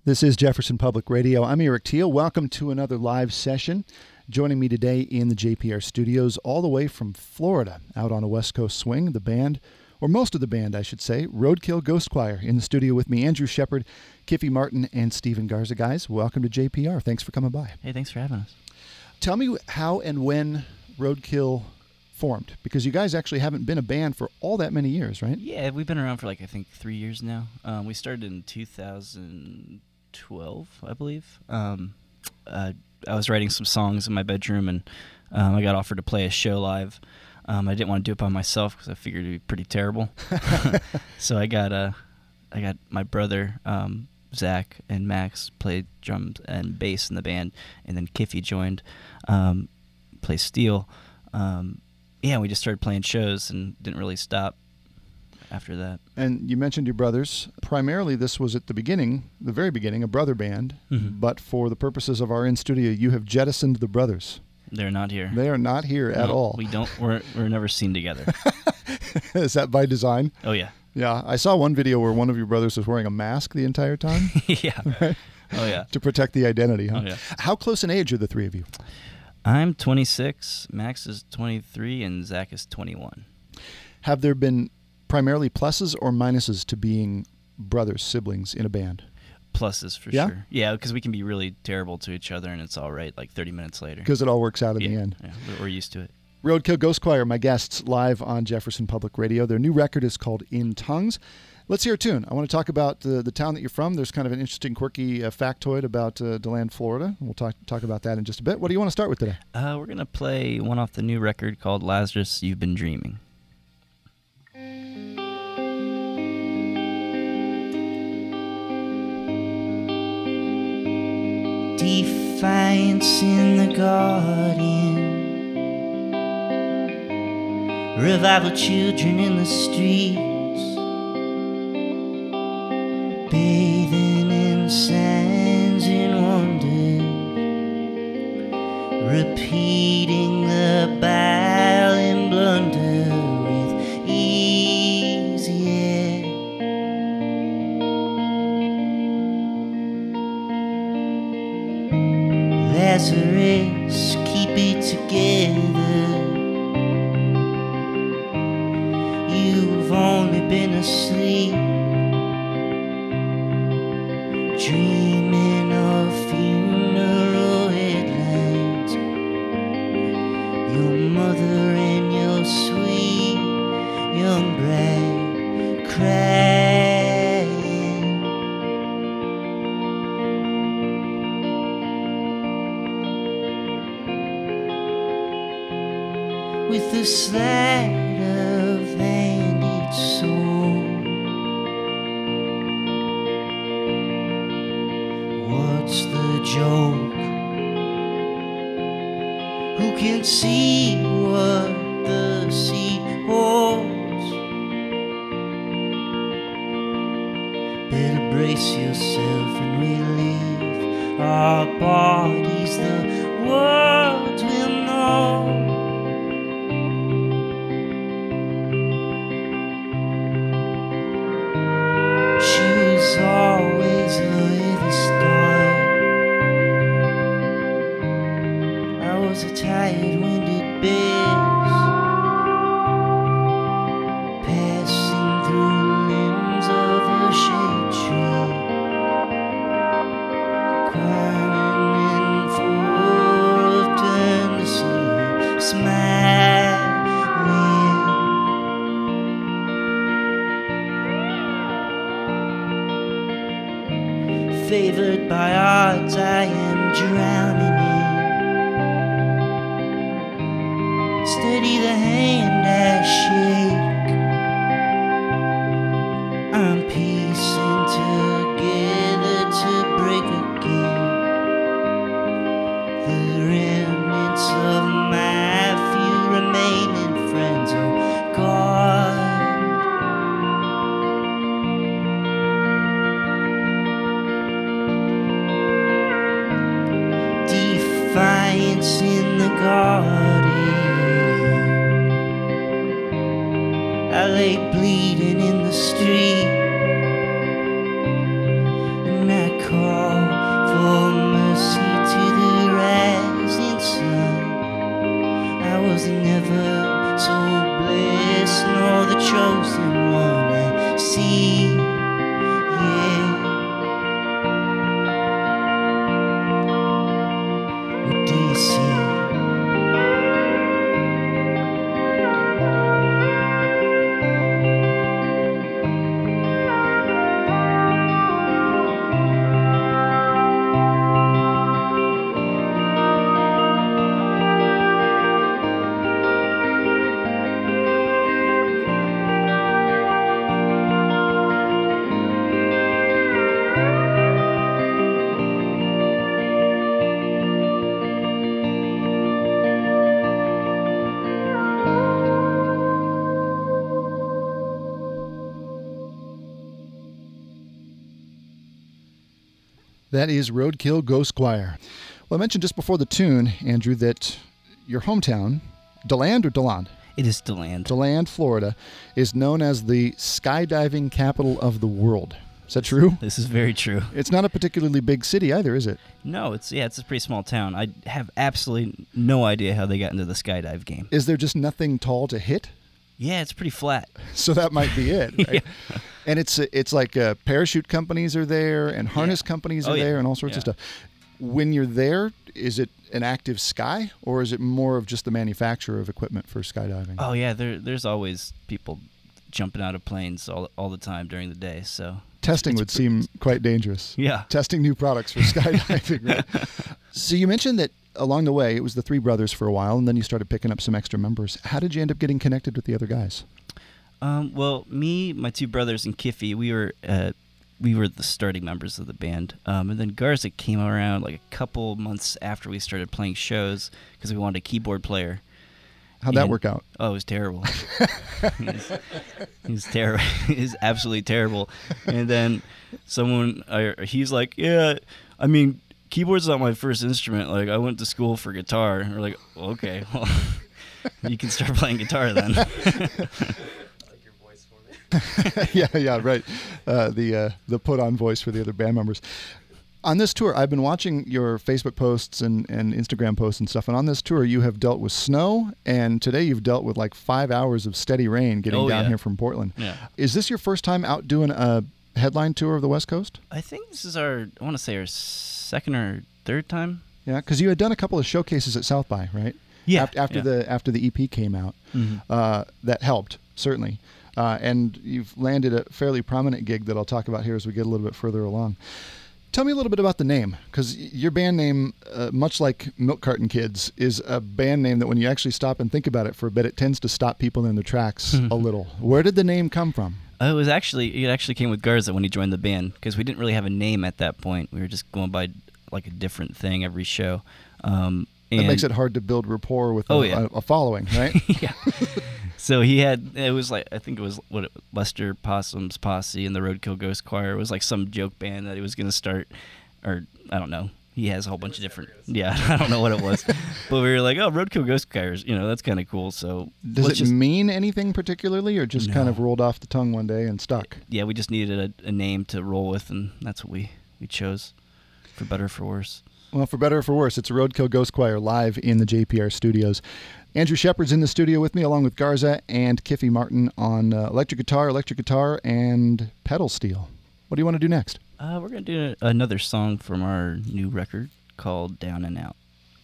This is Jefferson Public Radio. I'm Eric Teal. Welcome to another live session. Joining me today in the JPR studios, all the way from Florida, out on a West Coast swing, the band, or most of the band, I should say, Roadkill Ghost Choir. In the studio with me, Andrew Shepard, Kiffy Martin, and Stephen Garza. Guys, welcome to JPR. Thanks for coming by. Hey, thanks for having us. Tell me how and when Roadkill formed, because you guys actually haven't been a band for all that many years, right? Yeah, we've been around for I think 3 years now. We started in 2012, I believe. I was writing some songs in my bedroom, and I got offered to play a show live. I didn't want to do it by myself because I figured it'd be pretty terrible. So I got my brother Zach and Max played drums and bass in the band, and then Kiffy joined, play steel. We just started playing shows and didn't really stop after that. And you mentioned your brothers. Primarily, this was at the very beginning, a brother band. Mm-hmm. But for the purposes of our in-studio, you have jettisoned the brothers. They're not here. They are not here at all. We don't. We're never seen together. Is that by design? Oh yeah. Yeah, I saw one video where one of your brothers was wearing a mask the entire time. Yeah. Right? Oh yeah. To protect the identity, huh? Oh yeah. How close in age are the three of you? I'm 26, Max is 23, and Zach is 21. Have there been primarily pluses or minuses to being brothers, siblings in a band? Pluses for Yeah? sure. Yeah, because we can be really terrible to each other, and it's all right 30 minutes later. Because it all works out in the end. Yeah, we're used to it. Roadkill Ghost Choir, my guests live on Jefferson Public Radio. Their new record is called In Tongues. Let's hear a tune. I want to talk about the town that you're from. There's kind of an interesting, quirky factoid about DeLand, Florida. We'll talk about that in just a bit. What do you want to start with today? We're going to play one off the new record called Lazarus, You've Been Dreaming. Defiance in the garden, revival children in the streets, bathing in signs and wonder, repeating the bile and blunder with ease, yeah. Lazarus, keep it together. You've only been asleep, dreaming of funeral headlines, your mother and your sweet young bride crying. With the sleight of hand it's sold. What's the joke? Who can see what the sea holds? Better brace yourself and relieve our bodies, the world will know. Always a heavy start. I was a tired, winded bass, passing through the limbs of a shade tree, climbing for turn to see, smiling. Favored by odds I am drowning in. Steady the hand I shake. I'm piecing together to break again the remnants of my few remaining friends. Oh God, defiance in the garden. I lay bleeding in the street, and I call That is Roadkill Ghost Choir. Well, I mentioned just before the tune, Andrew, that your hometown, DeLand or DeLand? It is DeLand. DeLand, Florida, is known as the skydiving capital of the world. Is that true? This is very true. It's not a particularly big city either, is it? No, it's a pretty small town. I have absolutely no idea how they got into the skydive game. Is there just nothing tall to hit? Yeah, it's pretty flat. So that might be it, right? Yeah. And it's like parachute companies are there and harness companies are there and all sorts of stuff. When you're there, is it an active sky or is it more of just the manufacturer of equipment for skydiving? Oh yeah, there's always people jumping out of planes all the time during the day. So testing would seem quite dangerous. Yeah, testing new products for skydiving. Right? So you mentioned that along the way it was the three brothers for a while, and then you started picking up some extra members. How did you end up getting connected with the other guys? Well, me, my two brothers, and Kiffy, we were the starting members of the band. And then Garza came around like a couple months after we started playing shows because we wanted a keyboard player. How'd that work out? Oh, it was terrible. It was terrible. It was absolutely terrible. And then he's like, yeah, I mean, keyboard's not my first instrument. Like, I went to school for guitar. And we're like, well, okay, well, you can start playing guitar then. yeah, right. The put-on voice for the other band members. On this tour, I've been watching your Facebook posts and Instagram posts and stuff, and on this tour, you have dealt with snow, and today you've dealt with like 5 hours of steady rain getting down here from Portland. Yeah. Is this your first time out doing a headline tour of the West Coast? I think this is our second or third time. Yeah, because you had done a couple of showcases at South by, right? Yeah. After the EP came out, that helped, certainly. And you've landed a fairly prominent gig that I'll talk about here as we get a little bit further along. Tell me a little bit about the name, because your band name, much like Milk Carton Kids, is a band name that when you actually stop and think about it for a bit, it tends to stop people in their tracks a little. Where did the name come from? It actually came with Garza when he joined the band, because we didn't really have a name at that point. We were just going by like a different thing every show. That makes it hard to build rapport with a following, right? Yeah. So I think it was Lester Possum's Posse and the Roadkill Ghost Choir. It was like some joke band that he was going to start, or I don't know. He has a whole bunch of different, I don't know what it was. But we were like, oh, Roadkill Ghost Choir, that's kind of cool. So does it mean anything particularly, or just kind of rolled off the tongue one day and stuck? Yeah, we just needed a name to roll with, and that's what we chose, for better or for worse. Well, for better or for worse, it's a Roadkill Ghost Choir live in the JPR studios. Andrew Shepard's in the studio with me, along with Garza and Kiffy Martin on electric guitar, and pedal steel. What do you want to do next? We're going to do another song from our new record called Down and Out.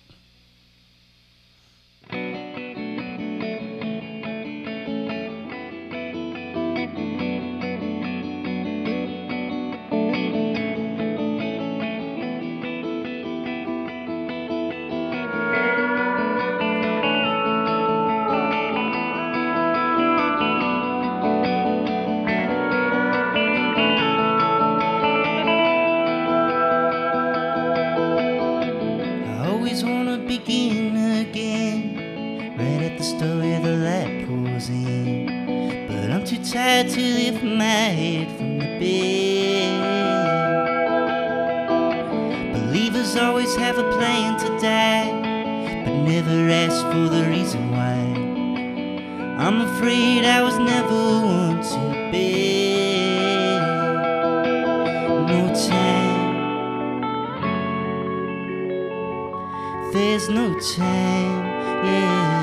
Tired to lift my head from the bed. Believers always have a plan to die, but never ask for the reason why. I'm afraid I was never one to beg. No time, there's no time, yeah.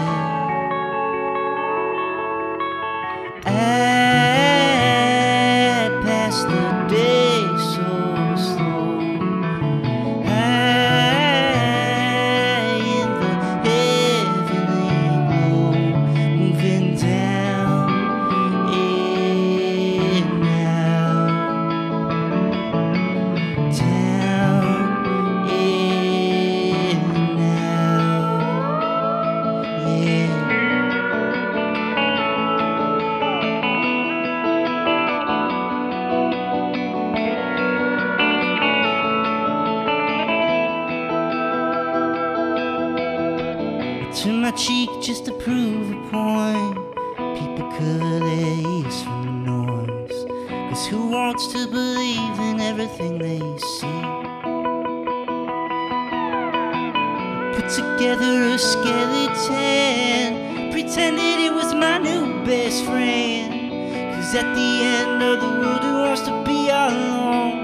Turn my cheek just to prove a point. People cover their ears from the noise, 'cause who wants to believe in everything they see? together a skeleton, pretended it was my new best friend. 'Cause at the end of the world, who wants to be alone?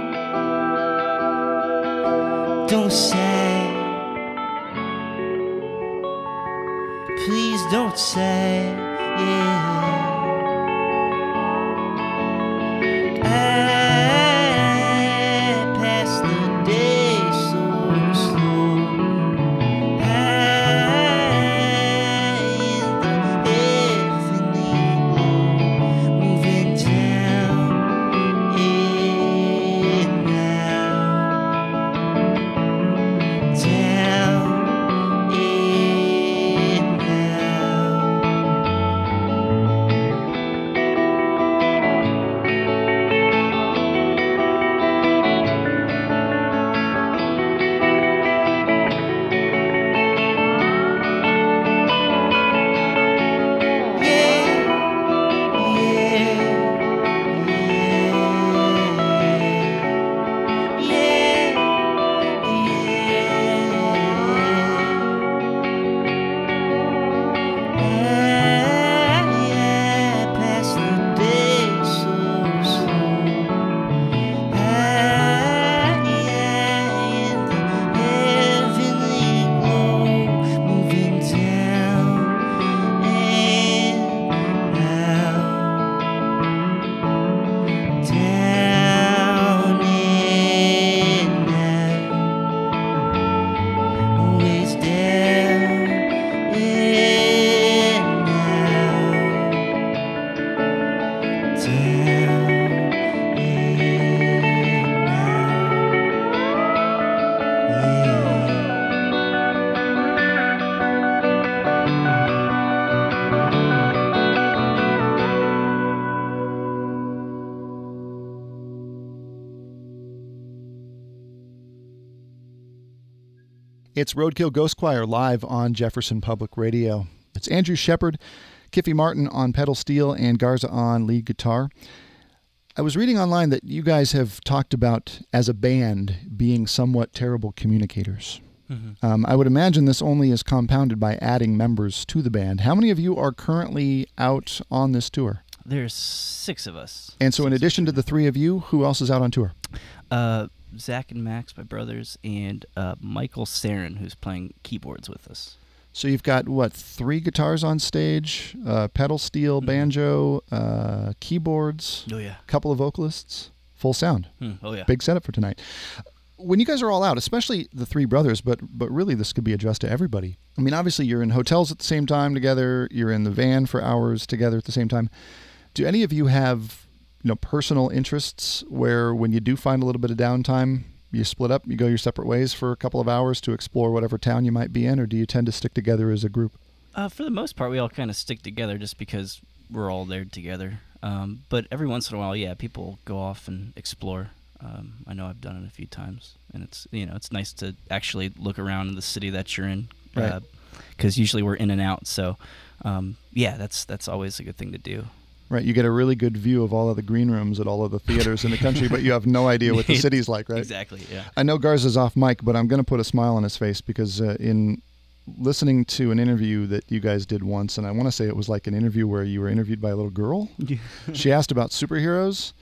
Don't say, please don't say, yeah. I pass the day so slow. I in the evening glow, moving down and out, down and It's Roadkill Ghost Choir live on Jefferson Public Radio. It's Andrew Shepard, Kiffy Martin on pedal steel, and Garza on lead guitar. I was reading online that you guys have talked about, as a band, being somewhat terrible communicators. Mm-hmm. I would imagine this only is compounded by adding members to the band. How many of you are currently out on this tour? There's 6 of us. And so in addition to the 3 of you, who else is out on tour? Zach and Max, my brothers, and Michael Sarin, who's playing keyboards with us. So you've got, 3 guitars on stage, pedal steel, banjo, keyboards, a couple of vocalists, full sound. Big setup for tonight. When you guys are all out, especially the 3 brothers, but really this could be addressed to everybody. I mean, obviously you're in hotels at the same time together, you're in the van for hours together at the same time. Do any of you have personal interests where when you do find a little bit of downtime, you split up, you go your separate ways for a couple of hours to explore whatever town you might be in, or do you tend to stick together as a group? For the most part, we all kind of stick together just because we're all there together. But every once in a while, people go off and explore. I know I've done it a few times, and it's nice to actually look around in the city that you're in, right? Because usually we're in and out. So, that's always a good thing to do. Right, you get a really good view of all of the green rooms at all of the theaters in the country, but you have no idea what the city's like, right? Exactly, yeah. I know Garza's off mic, but I'm going to put a smile on his face because in listening to an interview that you guys did once, and I want to say it was like an interview where you were interviewed by a little girl. She asked about superheroes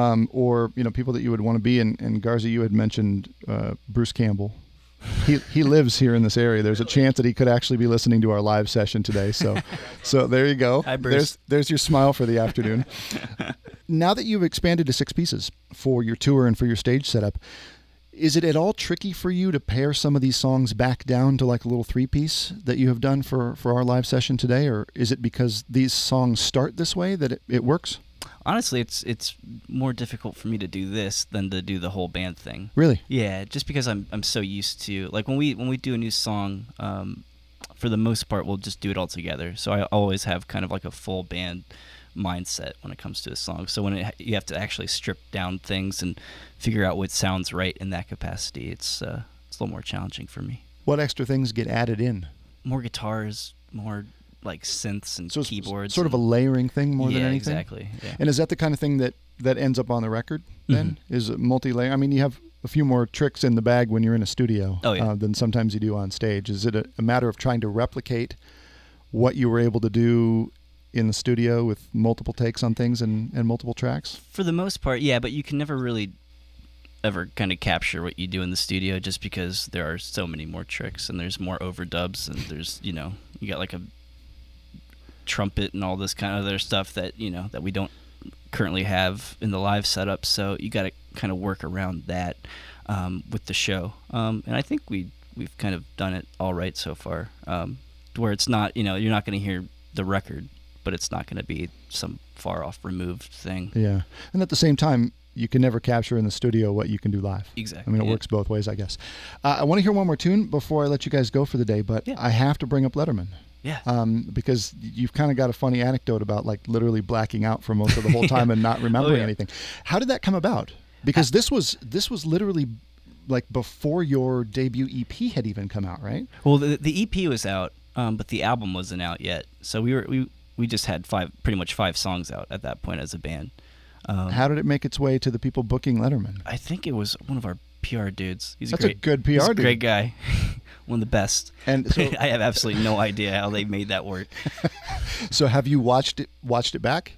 or people that you would want to be, and Garza, you had mentioned Bruce Campbell. He lives here in this area. There's a chance that he could actually be listening to our live session today. So there you go. Hi, Bruce. There's your smile for the afternoon. Now that you've expanded to 6 pieces for your tour and for your stage setup, is it at all tricky for you to pare some of these songs back down to like a little 3-piece that you have done for our live session today? Or is it because these songs start this way that it works? Honestly, it's more difficult for me to do this than to do the whole band thing. Really? Yeah, just because I'm so used to, like, when we do a new song, for the most part we'll just do it all together. So I always have kind of like a full band mindset when it comes to a song. So when you have to actually strip down things and figure out what sounds right in that capacity, it's a little more challenging for me. What extra things get added in? More guitars, more like synths and keyboards. Sort of a layering thing more than anything? Exactly. Yeah. And is that the kind of thing that ends up on the record then? Mm-hmm. Is it multi-layer? I mean, you have a few more tricks in the bag when you're in a studio than sometimes you do on stage. Is it a matter of trying to replicate what you were able to do in the studio with multiple takes on things and multiple tracks? For the most part, yeah, but you can never really ever kind of capture what you do in the studio just because there are so many more tricks and there's more overdubs and there's, you got like a trumpet and all this kind of other stuff that, that we don't currently have in the live setup. So you got to kind of work around that with the show. And I think we've kind of done it all right so far, where it's not, you're not going to hear the record, but it's not going to be some far off removed thing. Yeah. And at the same time, you can never capture in the studio what you can do live. Exactly. I mean, it works both ways, I guess. I want to hear one more tune before I let you guys go for the day, but I have to bring up Letterman. Yeah. Because you've kind of got a funny anecdote about like literally blacking out for most of the whole time and not remembering anything. How did that come about? Because this was literally like before your debut EP had even come out, right? Well, the EP was out, but the album wasn't out yet. So we just had pretty much five songs out at that point as a band. How did it make its way to the people booking Letterman? I think it was one of our PR dudes. That's a good PR he's a dude. Great guy. One of the best. And so, I have absolutely no idea how they made that work. So have you watched it back?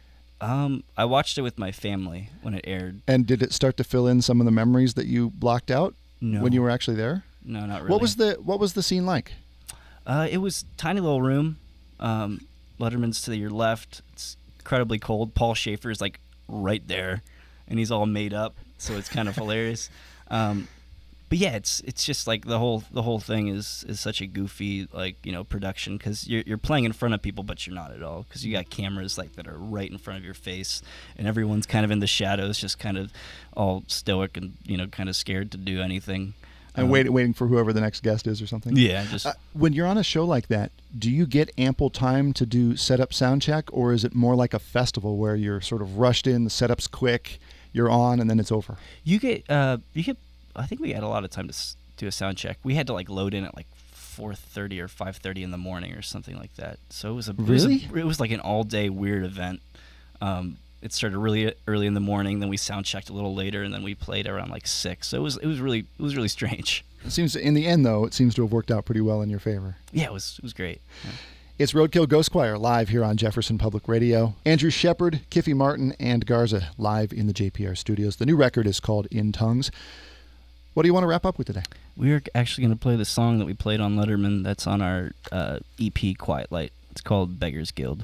I watched it with my family when it aired. And did it start to fill in some of the memories that you blocked out when you were actually there? No, not really. What was the scene like? It was tiny little room. Letterman's to your left. It's incredibly cold. Paul Schaefer's like right there, and he's all made up, so it's kind of hilarious. But yeah, it's just like the whole thing is such a goofy production because you're playing in front of people, but you're not at all because you got cameras like that are right in front of your face, and everyone's kind of in the shadows, just kind of all stoic and kind of scared to do anything. And waiting for whoever the next guest is or something. Yeah, just when you're on a show like that, do you get ample time to do setup sound check, or is it more like a festival where you're sort of rushed in, the setup's quick, you're on, and then it's over? You get I think we had a lot of time to do a sound check. We had to load in at 4:30 or 5:30 in the morning or something like that. So it was it was like an all day weird event. It started really early in the morning, then we sound checked a little later, and then we played around 6. So it was really strange. It seems in the end though, it seems to have worked out pretty well in your favor. Yeah, it was great. Yeah. It's Roadkill Ghost Choir live here on Jefferson Public Radio. Andrew Shepard, Kiffy Martin, and Garza live in the JPR studios. The new record is called In Tongues. What do you want to wrap up with today? We're actually going to play the song that we played on Letterman that's on our EP, Quiet Light. It's called Beggar's Guild.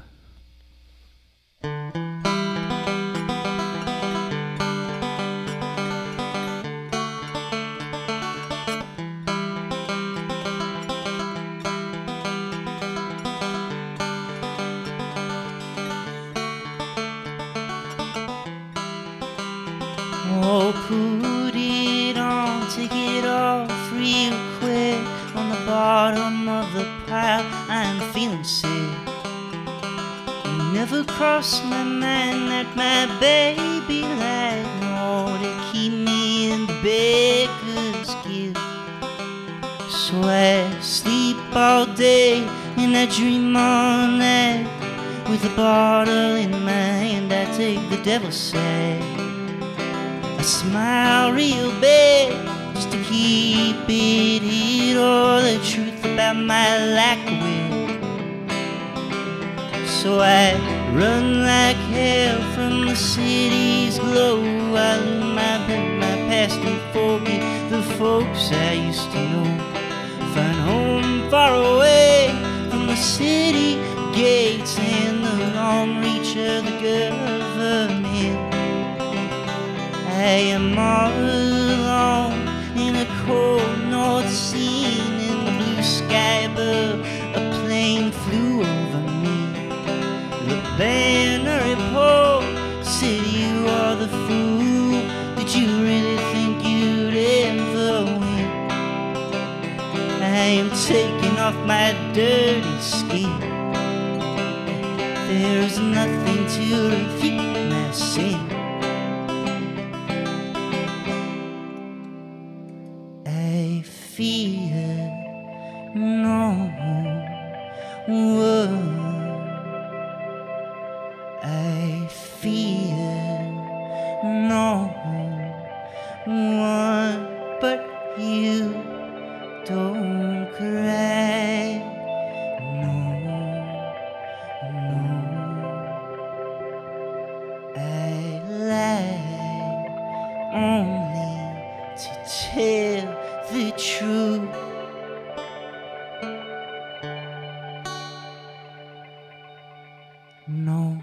Oh, put it on, take it off real quick. On the bottom of the pile, I'm feeling sick. It never crossed my mind that my baby lied more to keep me in the beggar's guild. So I sleep all day and I dream all night. With a bottle in my hand, I take the devil's side. I smile real big just to keep it hid, all the truth about my lack of will. So I run like hell from the city's glow. I lose my past and forget the folks I used to know. Find home far away from the city gates and the long reach of the government. I am all alone in a cold north scene. In the blue sky above, a plane flew over me. The banner it pulled said, "You are the fool. Did you really think you'd ever win?" I am taking off my dirty skin. There's nothing to refute my sin. I fear no one. I fear no one. tell the truth. No.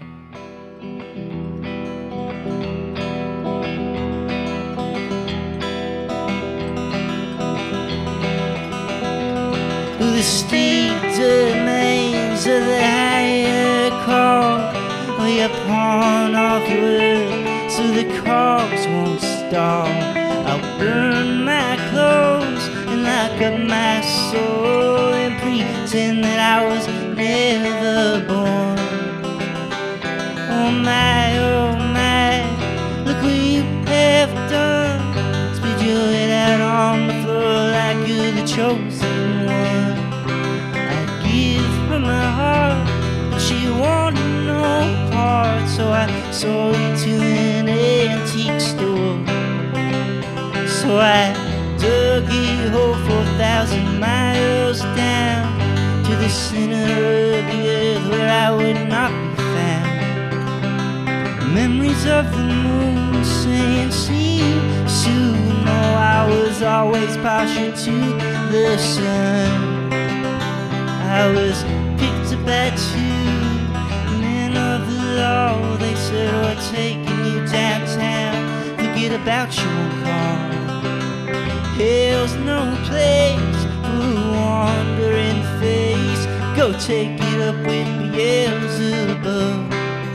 The steep domains of the higher call, or you pawn off your will so the cars won't stall. I'll burn my clothes and lock up my soul and pretend that I was never born. Oh my, look what you have done. Spit your head out on the floor like you're the chosen one. I give her my heart, but she wanted no part, so I sold it to an antique store. So I dug a hole 4,000 miles down to the center of the earth where I would not be found. Memories of the moon saying see you soon. Oh, I was always partial to the sun. I was picked up by two men of the law. They said, we're taking you downtown, forget about your car. Hell's no place for a wandering face. Go take it up with Beelzebub.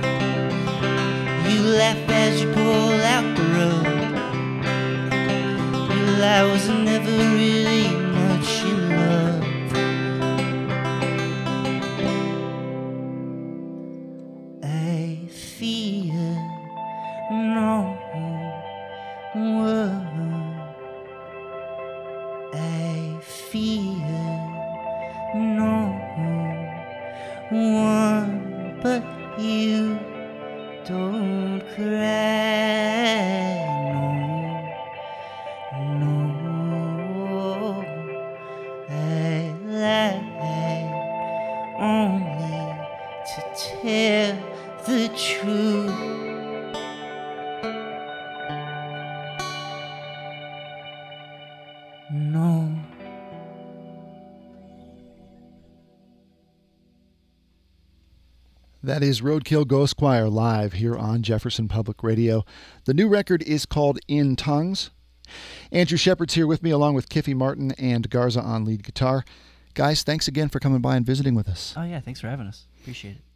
You laugh as you pull out the road. Well, I was never really much in love. I fear no one. I fear no one but you. Don't cry, no, I lie only to tell the truth. No. That is Roadkill Ghost Choir live here on Jefferson Public Radio. The new record is called In Tongues. Andrew Shepard's here with me, along with Kiffy Martin and Garza on lead guitar. Guys, thanks again for coming by and visiting with us. Oh, yeah. Thanks for having us. Appreciate it.